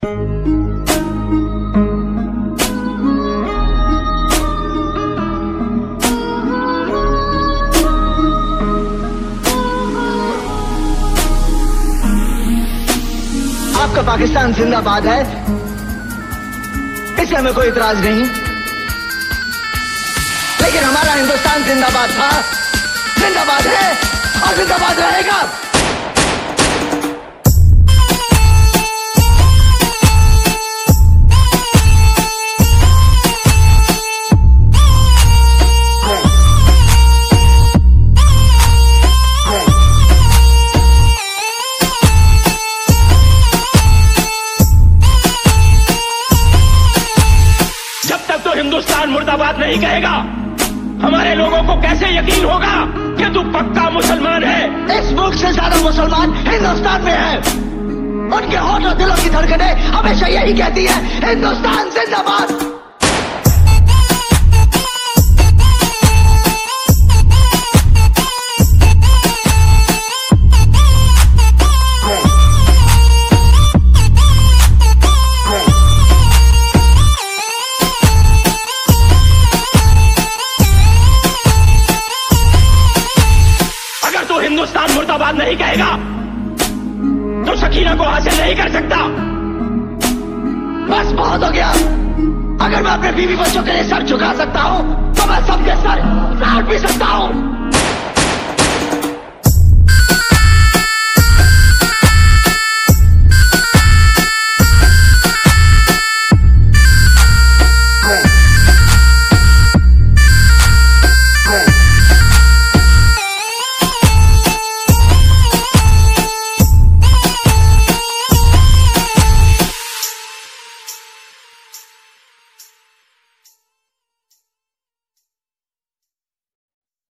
आपका पाकिस्तान जिंदाबाद है, इससे हमें कोई इतराज नहीं, लेकिन हमारा हिंदुस्तान जिंदाबाद था, जिंदाबाद है और जिंदाबाद रहेगा। हिंदुस्तान मुर्दाबाद नहीं कहेगा, हमारे लोगों को कैसे यकीन होगा कि तू पक्का मुसलमान है। इस मुल्क से ज्यादा मुसलमान हिंदुस्तान में है। उनके होठ और दिलों की धड़कनें हमेशा यही कहती है, हिंदुस्तान जिंदाबाद। हिंदुस्तान मुर्दाबाद नहीं कहेगा तो शकीना को हासिल नहीं कर सकता। बस बहुत हो गया। अगर मैं अपने बीवी बच्चों के लिए सर झुका सकता हूं तो मैं सबके सर काट भी सकता हूं।